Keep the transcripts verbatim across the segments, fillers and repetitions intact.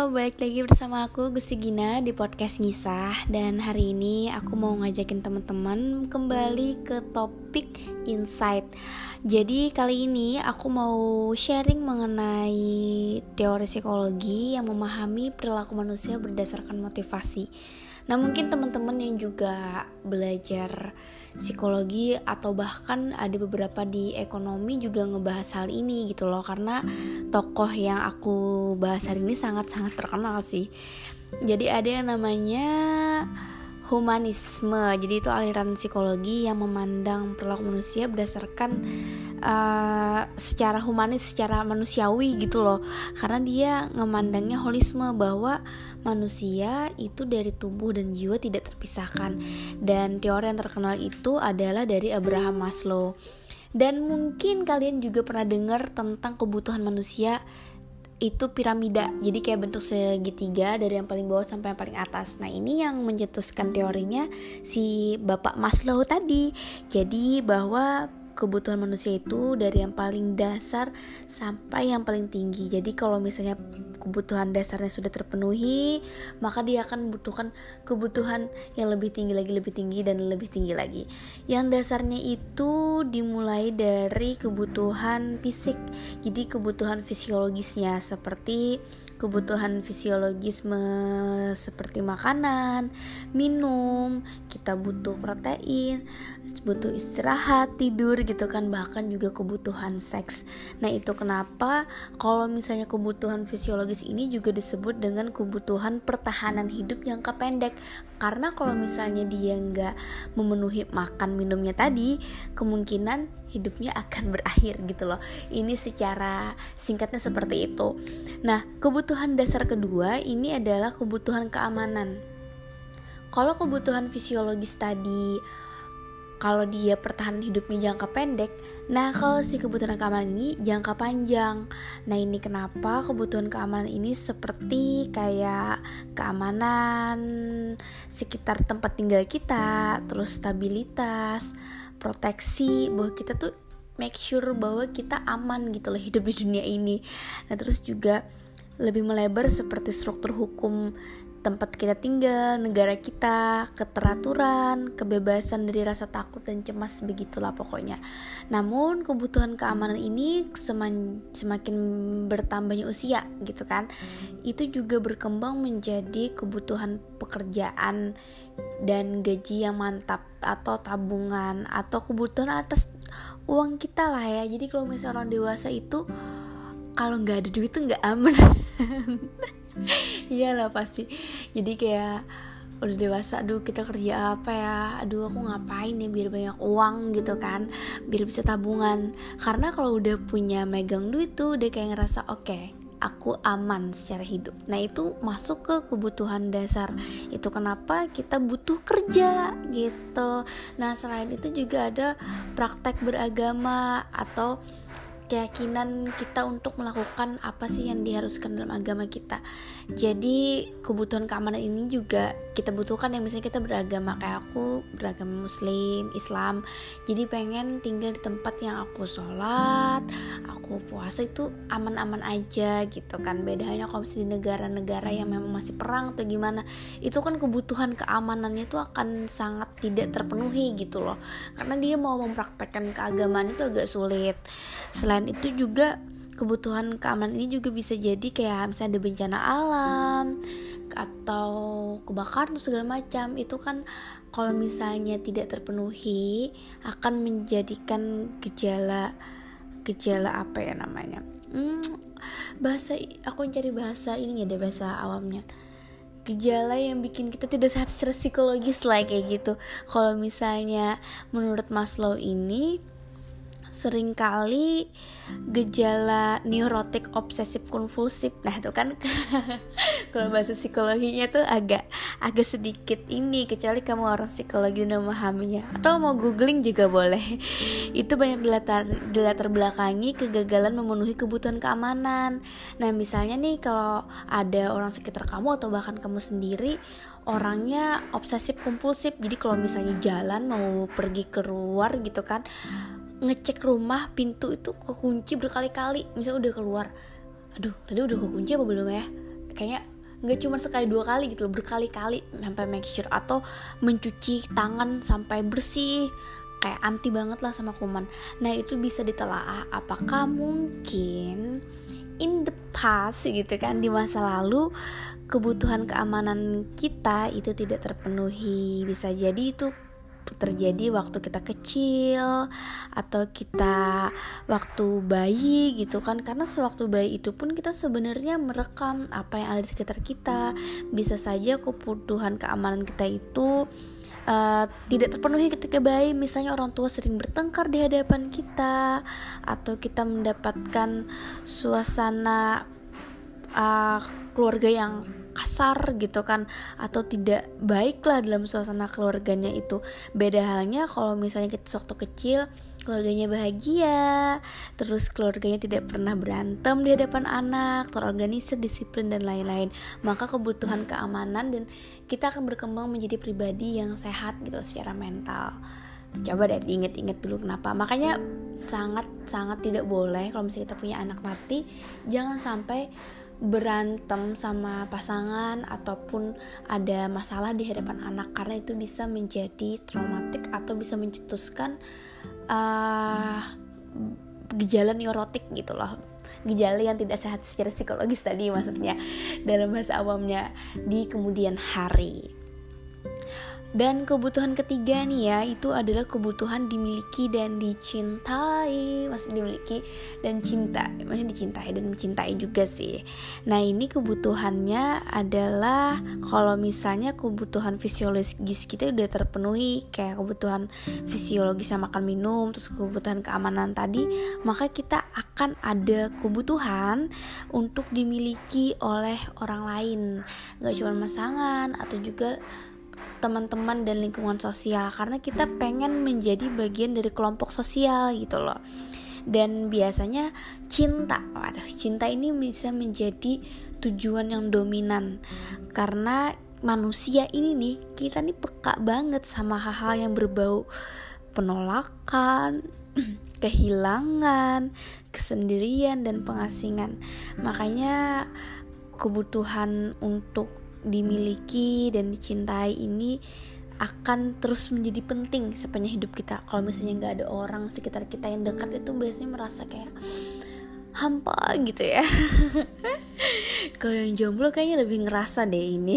Halo, balik lagi bersama aku Gusti Gina di podcast Ngisah. Dan hari ini aku mau ngajakin teman-teman kembali ke topik insight. Jadi kali ini aku mau sharing mengenai teori psikologi yang memahami perilaku manusia berdasarkan motivasi. Nah, mungkin teman-teman yang juga belajar psikologi atau bahkan ada beberapa di ekonomi juga ngebahas hal ini gitu loh, karena tokoh yang aku bahas hari ini sangat-sangat terkenal sih. Jadi ada yang namanya humanisme. Jadi itu aliran psikologi yang memandang perilaku manusia berdasarkan uh, secara humanis, secara manusiawi gitu loh. Karena dia ngemandangnya holisme, bahwa manusia itu dari tubuh dan jiwa tidak terpisahkan. Dan teori yang terkenal itu adalah dari Abraham Maslow. Dan mungkin kalian juga pernah dengar tentang kebutuhan manusia itu piramida. Jadi kayak bentuk segitiga dari yang paling bawah sampai yang paling atas. Nah, ini yang mencetuskan teorinya si Bapak Maslow tadi. Jadi bahwa kebutuhan manusia itu dari yang paling dasar sampai yang paling tinggi. Jadi kalau misalnya kebutuhan dasarnya sudah terpenuhi, maka dia akan membutuhkan kebutuhan yang lebih tinggi lagi, lebih tinggi dan lebih tinggi lagi. Yang dasarnya itu dimulai dari kebutuhan fisik. Jadi kebutuhan fisiologisnya seperti kebutuhan fisiologisme seperti makanan, minum, kita butuh protein, butuh istirahat, tidur gitu kan, bahkan juga kebutuhan seks. Nah, itu kenapa kalau misalnya kebutuhan fisiologis ini juga disebut dengan kebutuhan pertahanan hidup jangka pendek. Karena kalau misalnya dia nggak memenuhi makan minumnya tadi, kemungkinan hidupnya akan berakhir gitu loh. Ini secara singkatnya seperti itu. Nah, kebutuhan dasar kedua ini adalah kebutuhan keamanan. Kalau kebutuhan fisiologis tadi, kalau dia pertahanan hidupnya jangka pendek, nah kalau si kebutuhan keamanan ini jangka panjang. Nah, ini kenapa kebutuhan keamanan ini seperti kayak keamanan sekitar tempat tinggal kita, terus stabilitas, proteksi, bahwa kita tuh make sure bahwa kita aman gitu loh hidup di dunia ini. Nah, terus juga lebih melebar seperti struktur hukum tempat kita tinggal, negara kita, keteraturan, kebebasan dari rasa takut dan cemas, begitulah pokoknya. Namun kebutuhan keamanan ini semakin bertambahnya usia gitu kan, itu juga berkembang menjadi kebutuhan pekerjaan dan gaji yang mantap, atau tabungan, atau kebutuhan atas uang kita lah ya. Jadi kalau misalnya orang dewasa itu kalau nggak ada duit tuh nggak aman. Iyalah pasti. Jadi kayak udah dewasa, aduh kita kerja apa ya, aduh aku ngapain ya biar banyak uang gitu kan, biar bisa tabungan. Karena kalau udah punya megang duit tuh udah kayak ngerasa oke, okay, aku aman secara hidup. Nah, itu masuk ke kebutuhan dasar. Itu kenapa kita butuh kerja gitu. Nah, selain itu juga ada praktek beragama atau keyakinan kita untuk melakukan apa sih yang diharuskan dalam agama kita. Jadi kebutuhan keamanan ini juga kita butuhkan, yang misalnya kita beragama, kayak aku beragama Muslim, Islam. Jadi pengen tinggal di tempat yang aku sholat, aku puasa itu aman-aman aja gitu kan. Beda halnya kalau misalnya di negara-negara yang memang masih perang atau gimana, itu kan kebutuhan keamanannya itu akan sangat tidak terpenuhi gitu loh. Karena dia mau mempraktekkan keagamaan itu agak sulit. Selain itu juga kebutuhan keamanan ini juga bisa jadi kayak misalnya ada bencana alam atau kebakaran atau segala macam. Itu kan kalau misalnya tidak terpenuhi akan menjadikan gejala gejala apa ya namanya? Hmm, bahasa aku cari bahasa ininya deh, bahasa awamnya. Gejala yang bikin kita tidak sehat secara psikologis lah kayak gitu. Kalau misalnya menurut Maslow ini seringkali gejala neurotik obsesif kompulsif. Nah, itu kan kalau bahasa psikologinya tuh agak agak sedikit ini, kecuali kamu orang psikologi dan memahaminya, atau mau googling juga boleh. Itu banyak dilatar dilatar belakangi kegagalan memenuhi kebutuhan keamanan. Nah, misalnya nih kalau ada orang sekitar kamu atau bahkan kamu sendiri orangnya obsesif kompulsif. Jadi kalau misalnya jalan mau pergi keluar gitu kan, ngecek rumah pintu itu kekunci berkali-kali. Misalnya udah keluar, aduh tadi udah kekunci apa belum ya, kayaknya nggak cuma sekali dua kali gitu loh, berkali-kali sampai make sure, atau mencuci tangan sampai bersih, kayak anti banget lah sama kuman. Nah itu bisa ditelaah apakah mungkin in the past gitu kan, di masa lalu kebutuhan keamanan kita itu tidak terpenuhi. Bisa jadi itu terjadi waktu kita kecil atau kita waktu bayi gitu kan, karena sewaktu bayi itu pun kita sebenarnya merekam apa yang ada di sekitar kita. Bisa saja kebutuhan keamanan kita itu Uh, tidak terpenuhi ketika bayi, misalnya orang tua sering bertengkar di hadapan kita, atau kita mendapatkan suasana uh, keluarga yang kasar gitu kan, atau tidak baik lah dalam suasana keluarganya itu. Beda halnya kalau misalnya kita waktu kecil keluarganya bahagia, terus keluarganya tidak pernah berantem di hadapan anak, terorganisir, disiplin dan lain-lain, maka kebutuhan keamanan dan kita akan berkembang menjadi pribadi yang sehat gitu secara mental. Coba deh diinget-inget dulu kenapa. Makanya sangat-sangat tidak boleh kalau misalnya kita punya anak nanti, jangan sampai berantem sama pasangan ataupun ada masalah di hadapan anak, karena itu bisa menjadi traumatik atau bisa mencetuskan uh, gejala neurotik gitu loh, gejala yang tidak sehat secara psikologis tadi maksudnya dalam bahasa awamnya di kemudian hari. Dan kebutuhan ketiga nih ya, itu adalah kebutuhan dimiliki dan dicintai. Maksudnya dimiliki dan cinta, maksudnya dicintai dan mencintai juga sih. Nah ini kebutuhannya adalah kalau misalnya kebutuhan fisiologis kita udah terpenuhi, kayak kebutuhan fisiologis sama makan minum, terus kebutuhan keamanan tadi, maka kita akan ada kebutuhan untuk dimiliki oleh orang lain, gak cuma pasangan atau juga teman-teman dan lingkungan sosial, karena kita pengen menjadi bagian dari kelompok sosial gitu loh. Dan biasanya cinta, waduh, cinta ini bisa menjadi tujuan yang dominan, karena manusia ini nih, kita nih peka banget sama hal-hal yang berbau penolakan, kehilangan, kesendirian dan pengasingan. Makanya kebutuhan untuk dimiliki dan dicintai ini akan terus menjadi penting sepanjang hidup kita. Kalau misalnya nggak ada orang sekitar kita yang dekat, itu biasanya merasa kayak hampa gitu ya. Kalau yang jomblo kayaknya lebih ngerasa deh ini.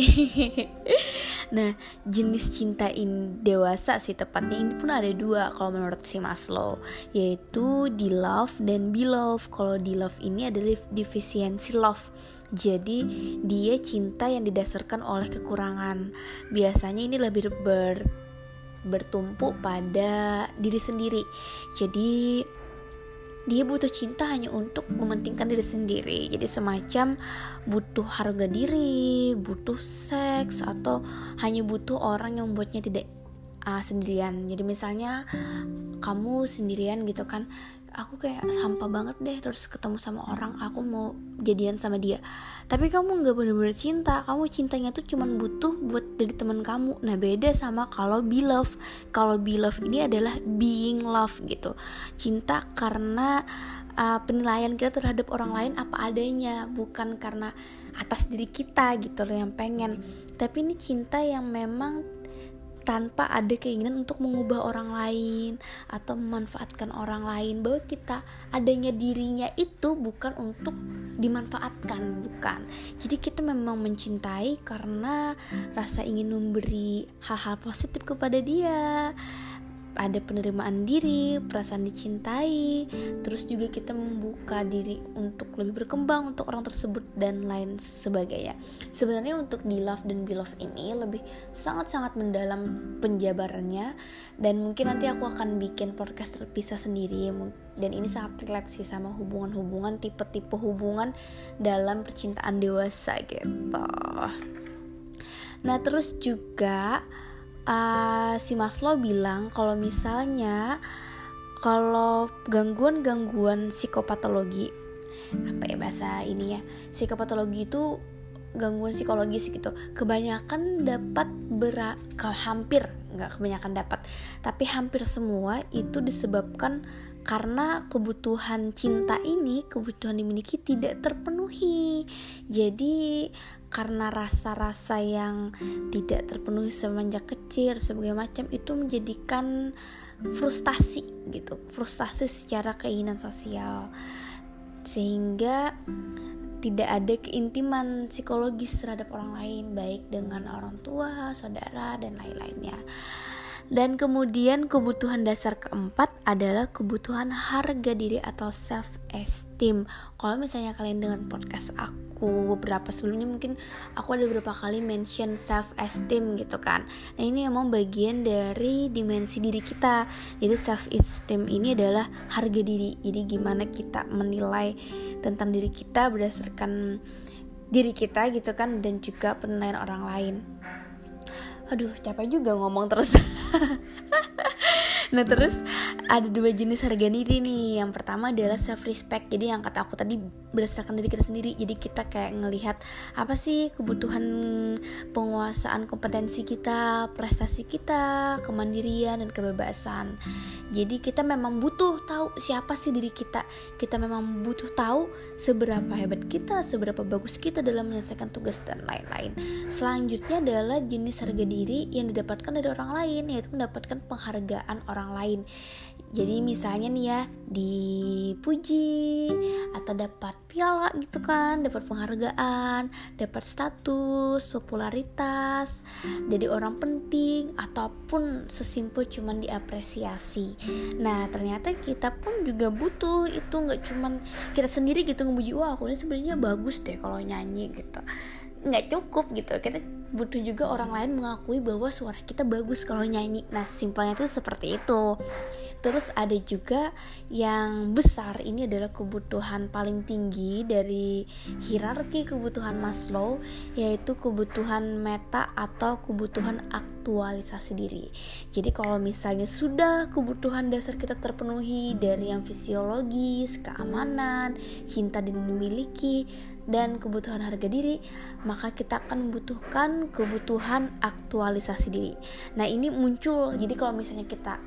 Nah, jenis cinta ini dewasa sih tepatnya, ini pun ada dua kalau menurut si Maslow, yaitu di love dan be love. Kalau di love ini adalah defisiensi love. Jadi dia cinta yang didasarkan oleh kekurangan. Biasanya ini lebih ber, bertumpu pada diri sendiri. Jadi dia butuh cinta hanya untuk mementingkan diri sendiri. Jadi semacam butuh harga diri, butuh seks, atau hanya butuh orang yang membuatnya tidak uh, sendirian. Jadi misalnya kamu sendirian gitu kan, aku kayak sampah banget deh terus ketemu sama orang, aku mau jadian sama dia. Tapi kamu gak bener-bener cinta, kamu cintanya tuh cuman butuh buat jadi teman kamu. Nah beda sama kalau be love. Kalau be love ini adalah being love gitu, cinta karena uh, penilaian kita terhadap orang lain apa adanya, bukan karena atas diri kita gitu loh yang pengen. Tapi ini cinta yang memang tanpa ada keinginan untuk mengubah orang lain atau memanfaatkan orang lain, bahwa kita adanya dirinya itu bukan untuk dimanfaatkan, bukan. Jadi kita memang mencintai karena rasa ingin memberi hal-hal positif kepada dia, ada penerimaan diri, perasaan dicintai, terus juga kita membuka diri untuk lebih berkembang untuk orang tersebut dan lain sebagainya. Sebenarnya untuk di love dan be love ini lebih sangat-sangat mendalam penjabarannya, dan mungkin nanti aku akan bikin podcast terpisah sendiri, dan ini sangat relate sih sama hubungan-hubungan, tipe-tipe hubungan dalam percintaan dewasa gitu. Nah terus juga Uh, si Maslow bilang kalau misalnya kalau gangguan-gangguan psikopatologi, apa ya bahasa ini ya, psikopatologi itu gangguan psikologis gitu, kebanyakan dapat bera, hampir nggak kebanyakan dapat, tapi hampir semua itu disebabkan karena kebutuhan cinta ini, kebutuhan dimiliki tidak terpenuhi. Jadi karena rasa-rasa yang tidak terpenuhi semenjak kecil sebagai macam itu menjadikan frustasi gitu, frustasi secara keinginan sosial, sehingga tidak ada keintiman psikologis terhadap orang lain, baik dengan orang tua, saudara, dan lain-lainnya. Dan kemudian kebutuhan dasar keempat adalah kebutuhan harga diri atau self esteem. Kalau misalnya kalian dengan podcast aku beberapa sebelumnya, mungkin aku ada beberapa kali mention self esteem gitu kan. Nah ini emang bagian dari dimensi diri kita. Jadi self esteem ini adalah harga diri. Jadi gimana kita menilai tentang diri kita berdasarkan diri kita gitu kan, dan juga penilaian orang lain. Aduh, capek juga ngomong terus. Nah terus ada dua jenis harga diri nih. Yang pertama adalah self respect. Jadi yang kata aku tadi berdasarkan diri kita sendiri. Jadi kita kayak ngelihat apa sih kebutuhan penguasaan kompetensi kita, prestasi kita, kemandirian dan kebebasan. Jadi kita memang butuh tahu siapa sih diri kita. Kita memang butuh tahu seberapa hebat kita, seberapa bagus kita dalam menyelesaikan tugas dan lain-lain. Selanjutnya adalah jenis harga diri yang didapatkan dari orang lain, yaitu mendapatkan penghargaan orang lain. Jadi misalnya nih ya, dipuji atau dapat piala gitu kan, dapat penghargaan, dapat status, popularitas, jadi orang penting, ataupun sesimpel cuman diapresiasi. Nah ternyata kita pun juga butuh itu, nggak cuman kita sendiri gitu ngemuji, wah aku ini sebenarnya bagus deh kalau nyanyi gitu. Nggak cukup gitu, kita butuh juga orang lain mengakui bahwa suara kita bagus kalau nyanyi. Nah simpelnya itu seperti itu. Terus ada juga yang besar, ini adalah kebutuhan paling tinggi dari hierarki kebutuhan Maslow, yaitu kebutuhan meta atau kebutuhan aktualisasi diri. Jadi kalau misalnya sudah kebutuhan dasar kita terpenuhi dari yang fisiologis, keamanan, cinta dan dimiliki, dan kebutuhan harga diri, maka kita akan membutuhkan kebutuhan aktualisasi diri. Nah ini muncul, jadi kalau misalnya kita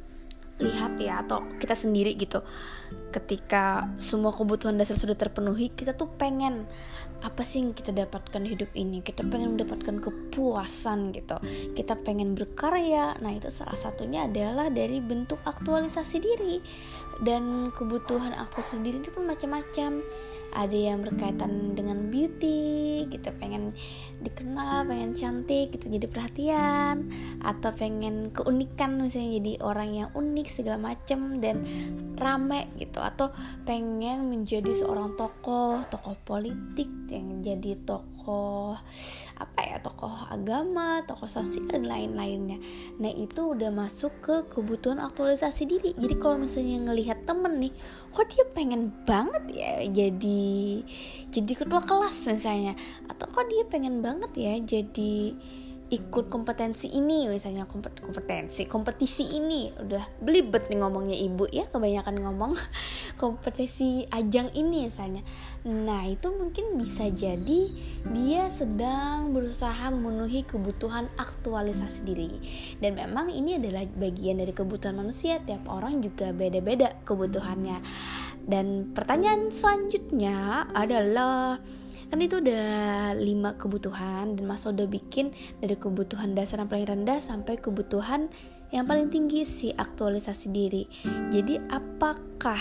lihat ya, atau kita sendiri gitu, ketika semua kebutuhan dasar sudah terpenuhi, kita tuh pengen apa sih yang kita dapatkan hidup ini, kita pengen mendapatkan kepuasan gitu, kita pengen berkarya. Nah itu salah satunya adalah dari bentuk aktualisasi diri. Dan kebutuhan aktualisasi diri ini pun macam-macam. Ada yang berkaitan dengan beauty, kita pengen dikenal, pengen cantik gitu, jadi perhatian, atau pengen keunikan, misalnya jadi orang yang unik segala macam dan rame gitu, atau pengen menjadi seorang tokoh, tokoh politik, yang jadi tokoh apa ya, tokoh agama, tokoh sosial dan lain-lainnya. Nah itu udah masuk ke kebutuhan aktualisasi diri. Jadi kalau misalnya ngelihat temen nih, kok dia pengen banget ya jadi jadi ketua kelas misalnya, atau kok dia pengen banget ya jadi ikut kompetensi ini misalnya, kompetensi kompetisi ini, udah belibet nih ngomongnya ibu ya, kebanyakan ngomong kompetisi ajang ini misalnya. Nah itu mungkin bisa jadi dia sedang berusaha memenuhi kebutuhan aktualisasi diri. Dan memang ini adalah bagian dari kebutuhan manusia, tiap orang juga beda-beda kebutuhannya. Dan pertanyaan selanjutnya adalah, kan itu udah lima kebutuhan, dan Mas udah bikin dari kebutuhan dasar yang paling rendah sampai kebutuhan yang paling tinggi, si aktualisasi diri. Jadi apakah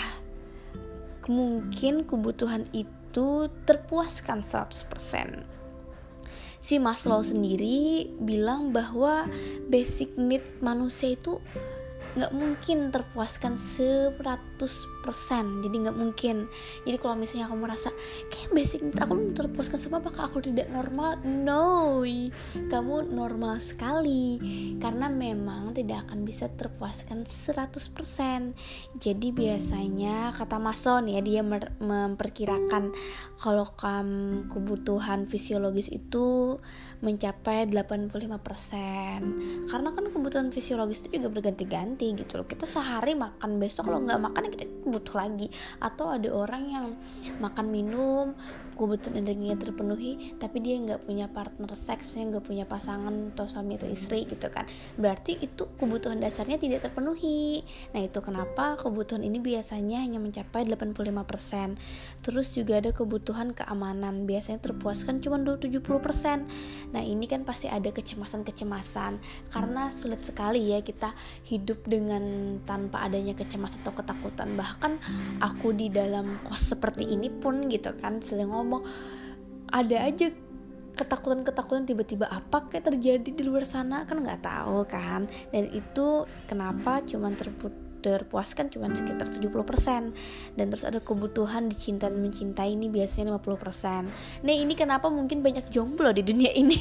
mungkin kebutuhan itu terpuaskan seratus persen? Si Maslow sendiri bilang bahwa basic need manusia itu gak mungkin terpuaskan seratus persen. Jadi gak mungkin. Jadi kalau misalnya kamu merasa kayak basic need aku belum terpuaskan, sebab apakah aku tidak normal? No, kamu normal sekali, karena memang tidak akan bisa terpuaskan seratus persen. Jadi biasanya kata Maslow nih ya, dia mer- memperkirakan kalau kamu kebutuhan fisiologis itu mencapai delapan puluh lima persen. Karena kan kebutuhan fisiologis itu juga berganti-ganti gitu loh. Kita sehari makan, besok kalau nggak makan kita butuh lagi. Atau ada orang yang makan minum kebutuhan energinya terpenuhi tapi dia nggak punya partner seks, misalnya nggak punya pasangan atau suami atau istri gitu kan, berarti itu kebutuhan dasarnya tidak terpenuhi. Nah itu kenapa kebutuhan ini biasanya hanya mencapai delapan puluh lima persen. Terus juga ada kebutuhan keamanan, biasanya terpuaskan cuma tujuh puluh persen. Nah ini kan pasti ada kecemasan-kecemasan, karena sulit sekali ya kita hidup dengan tanpa adanya kecemasan atau ketakutan. Bahkan aku di dalam kos seperti ini pun gitu kan sering ngomong, ada aja ketakutan-ketakutan tiba-tiba apa kayak terjadi di luar sana, kan nggak tahu kan. Dan itu kenapa cuman terput terpuaskan cuma sekitar tujuh puluh persen. Dan terus ada kebutuhan dicinta dan mencintai, ini biasanya lima puluh persen. Nah ini kenapa mungkin banyak jomblo di dunia ini.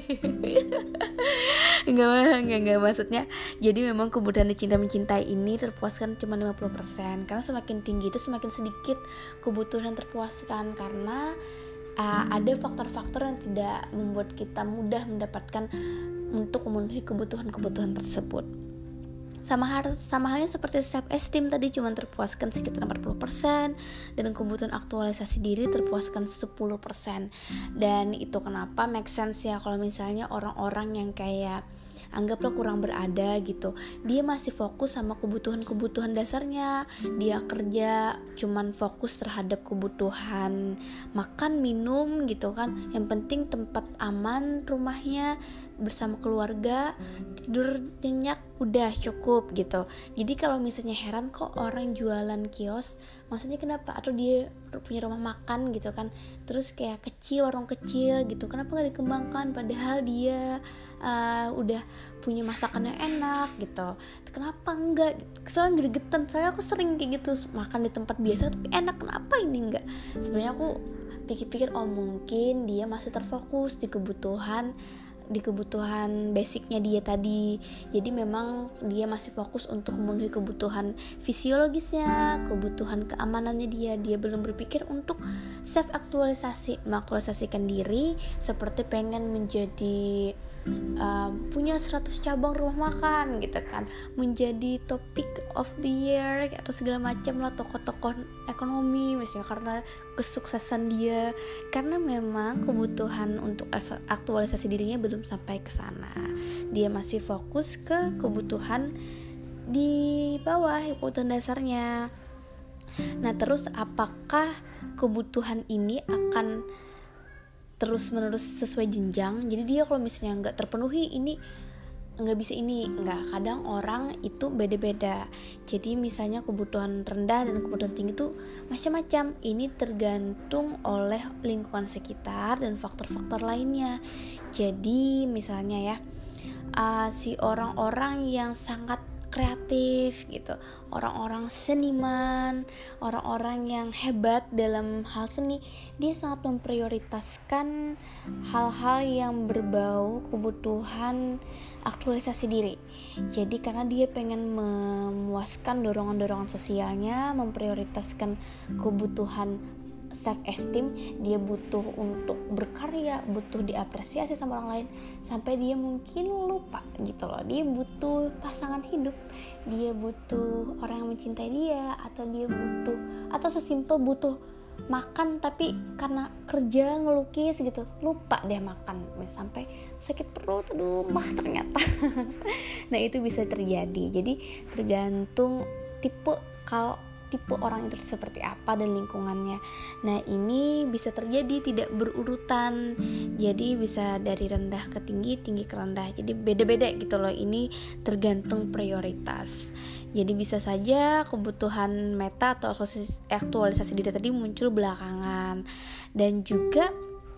Enggak, enggak, enggak, maksudnya jadi memang kebutuhan dicinta mencintai ini terpuaskan cuma lima puluh persen. Karena semakin tinggi itu semakin sedikit kebutuhan yang terpuaskan, karena uh, ada faktor-faktor yang tidak membuat kita mudah mendapatkan untuk memenuhi kebutuhan-kebutuhan tersebut. Sama, har- sama halnya seperti self esteem tadi cuma terpuaskan sekitar empat puluh persen, dan kebutuhan aktualisasi diri terpuaskan sepuluh persen. Dan itu kenapa make sense ya kalau misalnya orang-orang yang kayak anggaplah kurang berada gitu, dia masih fokus sama kebutuhan-kebutuhan dasarnya, dia kerja cuman fokus terhadap kebutuhan makan, minum gitu kan, yang penting tempat aman rumahnya bersama keluarga, tidur nyenyak, udah cukup gitu. Jadi kalau misalnya heran kok orang jualan kios, maksudnya kenapa, atau dia punya rumah makan gitu kan, terus kayak kecil, warung kecil gitu, kenapa gak dikembangkan, padahal dia uh, udah punya masakannya enak gitu, kenapa enggak? Soalnya gregetan, saya aku sering kayak gitu, makan di tempat biasa tapi enak, kenapa ini enggak? Sebenarnya aku pikir-pikir, oh mungkin dia masih terfokus di kebutuhan di kebutuhan basicnya dia tadi. Jadi memang dia masih fokus untuk memenuhi kebutuhan fisiologisnya, kebutuhan keamanannya dia. Dia belum berpikir untuk self aktualisasi, mengaktualisasikan diri, seperti pengen menjadi uh, punya seratus cabang rumah makan gitu kan, menjadi topic of the year atau segala macam lah, tokoh-tokoh ekonomi misalnya, karena kesuksesan dia. Karena memang kebutuhan untuk aktualisasi dirinya belum sampai ke sana. Dia masih fokus ke kebutuhan di bawah, kebutuhan dasarnya. Nah, terus apakah kebutuhan ini akan terus menerus sesuai jenjang? Jadi dia kalau misalnya nggak terpenuhi ini nggak bisa, ini nggak. Kadang orang itu beda-beda. Jadi misalnya kebutuhan rendah dan kebutuhan tinggi itu macam-macam. Ini tergantung oleh lingkungan sekitar dan faktor-faktor lainnya. Jadi misalnya ya, uh, si orang-orang yang sangat kreatif gitu, orang-orang seniman, orang-orang yang hebat dalam hal seni, dia sangat memprioritaskan hal-hal yang berbau kebutuhan aktualisasi diri. Jadi karena dia pengen memuaskan dorongan-dorongan sosialnya, memprioritaskan kebutuhan self esteem, dia butuh untuk berkarya, butuh diapresiasi sama orang lain, sampai dia mungkin lupa gitu loh, dia butuh pasangan hidup, dia butuh orang yang mencintai dia, atau dia butuh, atau sesimpel butuh makan, tapi karena kerja ngelukis gitu lupa deh makan, sampai sakit perut, aduh mah ternyata. Nah itu bisa terjadi. Jadi tergantung tipe, kalau tipe orang itu seperti apa dan lingkungannya. Nah ini bisa terjadi tidak berurutan, jadi bisa dari rendah ke tinggi, tinggi ke rendah, jadi beda-beda gitu loh. Ini tergantung prioritas. Jadi bisa saja kebutuhan meta atau aktualisasi diri tadi muncul belakangan. Dan juga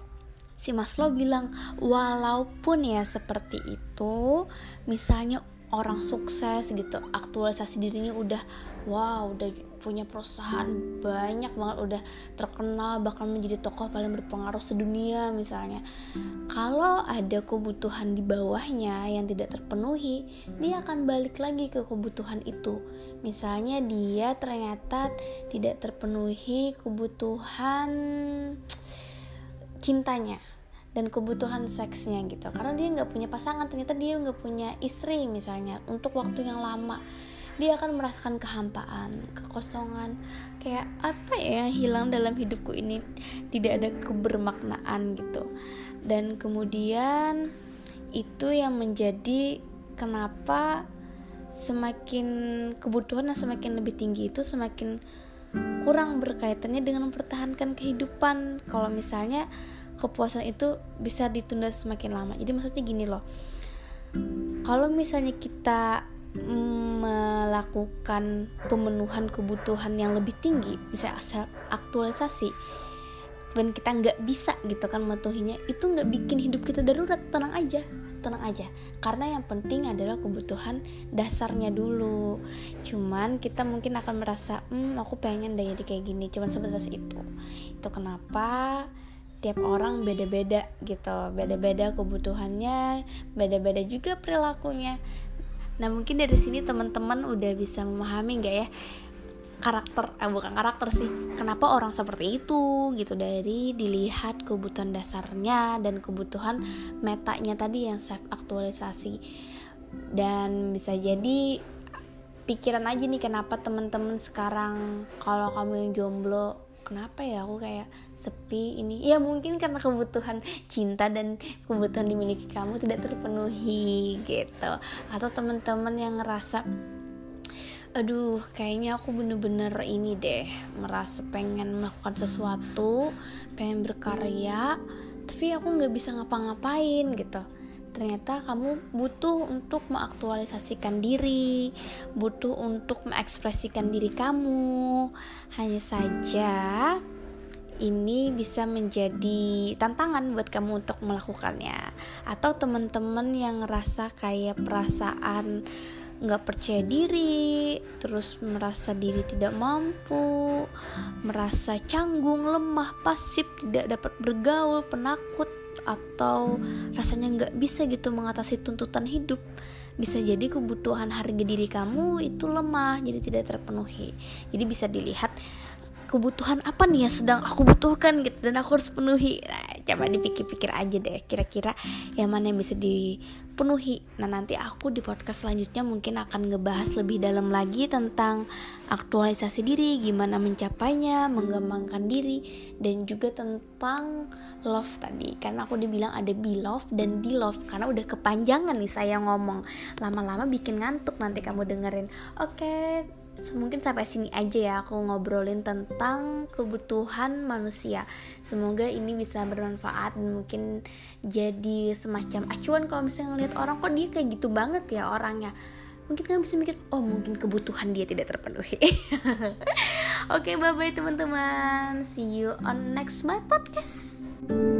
si Maslow bilang, walaupun ya seperti itu, misalnya orang sukses gitu, aktualisasi dirinya udah wow, udah punya perusahaan banyak banget, udah terkenal, bahkan menjadi tokoh paling berpengaruh sedunia misalnya. Kalau ada kebutuhan di bawahnya yang tidak terpenuhi, dia akan balik lagi ke kebutuhan itu. Misalnya dia ternyata tidak terpenuhi kebutuhan cintanya dan kebutuhan seksnya gitu, karena dia nggak punya pasangan, ternyata dia nggak punya istri misalnya untuk waktu yang lama. dia akan merasakan kehampaan, kekosongan, kayak apa ya yang hilang dalam hidupku ini, tidak ada kebermaknaan gitu. Dan kemudian itu yang menjadi kenapa semakin kebutuhan yang semakin lebih tinggi itu semakin kurang berkaitannya dengan mempertahankan kehidupan. Kalau misalnya kepuasan itu bisa ditunda semakin lama. Jadi maksudnya gini loh, kalau misalnya kita melakukan pemenuhan kebutuhan yang lebih tinggi, misalnya aktualisasi, dan kita nggak bisa gitu kan memenuhinya, itu nggak bikin hidup kita darurat. Tenang aja, tenang aja, karena yang penting adalah kebutuhan dasarnya dulu. Cuman kita mungkin akan merasa, hmm aku pengen deh jadi kayak gini, cuman sebatas itu. Itu kenapa tiap orang beda-beda gitu, beda-beda kebutuhannya, beda-beda juga perilakunya. Nah mungkin dari sini teman-teman udah bisa memahami nggak ya karakter, eh bukan karakter sih, kenapa orang seperti itu gitu, dari dilihat kebutuhan dasarnya dan kebutuhan metanya tadi yang self aktualisasi. Dan bisa jadi pikiran aja nih, kenapa teman-teman sekarang kalau kamu yang jomblo, kenapa ya aku kayak sepi ini? Ya mungkin karena kebutuhan cinta dan kebutuhan dimiliki kamu tidak terpenuhi gitu. Atau teman-teman yang ngerasa, aduh kayaknya aku bener-bener ini deh, merasa pengen melakukan sesuatu, pengen berkarya, tapi aku gak bisa ngapa-ngapain gitu. Ternyata kamu butuh untuk mengaktualisasikan diri, butuh untuk mengekspresikan diri kamu. Hanya saja ini bisa menjadi tantangan buat kamu untuk melakukannya. Atau teman-teman yang ngerasa kayak perasaan gak percaya diri, terus merasa diri tidak mampu, merasa canggung, lemah, pasif, tidak dapat bergaul, penakut, atau rasanya gak bisa gitu mengatasi tuntutan hidup. Bisa jadi kebutuhan harga diri kamu itu lemah, jadi tidak terpenuhi. Jadi bisa dilihat kebutuhan apa nih yang sedang aku butuhkan gitu, dan aku harus penuhi. Nah, coba dipikir-pikir aja deh, kira-kira yang mana yang bisa dipenuhi. Nah nanti aku di podcast selanjutnya mungkin akan ngebahas lebih dalam lagi tentang aktualisasi diri, gimana mencapainya, mengembangkan diri, dan juga tentang love tadi. Karena aku udah bilang ada be love dan be love, karena udah kepanjangan nih saya ngomong, lama-lama bikin ngantuk nanti kamu dengerin. Oke, mungkin sampai sini aja ya aku ngobrolin tentang kebutuhan manusia. Semoga ini bisa bermanfaat dan mungkin jadi semacam acuan kalau misalnya ngeliat orang, kok dia kayak gitu banget ya orangnya. Mungkin kalian bisa mikir, oh mungkin kebutuhan dia tidak terpenuhi. Oke, bye bye teman-teman. See you on next my podcast.